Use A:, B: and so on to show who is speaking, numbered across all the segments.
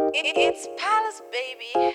A: It's Palace, baby.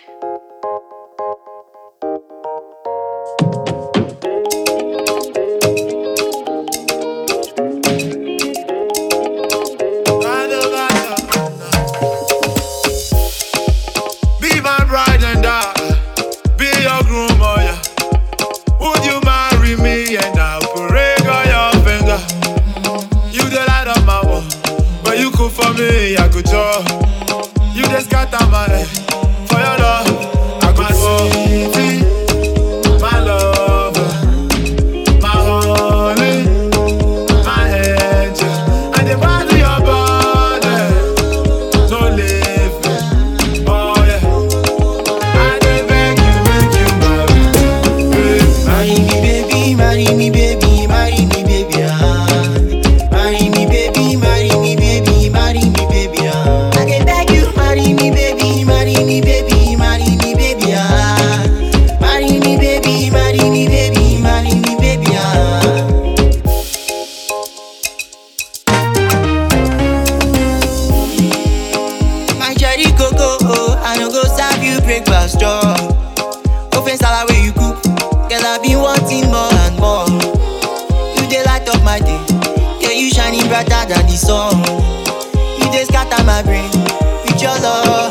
B: Be my bride and be your groom, oh yeah. Would you marry me and I'll break all your finger? You the light of my world, but you cook for me, I could draw. You just scatter my head for your love. I could my love, my honey, my angel. And the body your body, no leave me, oh yeah. I dey beg you, make you marry me.
C: Marry me, baby, marry me, baby, ah. Marry me, baby, marry me, baby, marry me, baby, ah. I dey beg you, marry me, baby, marry me, baby, marry me, baby, ah. Marry me, baby, marry me, baby, marry me, baby, ah. My cherry coco, oh, I no go serve you breakfast, joy. Open salad where you cook, girl, I been wanting more and more. You dey light up my day, girl, you shining brighter than the sun. You dey scatter my brain with your love.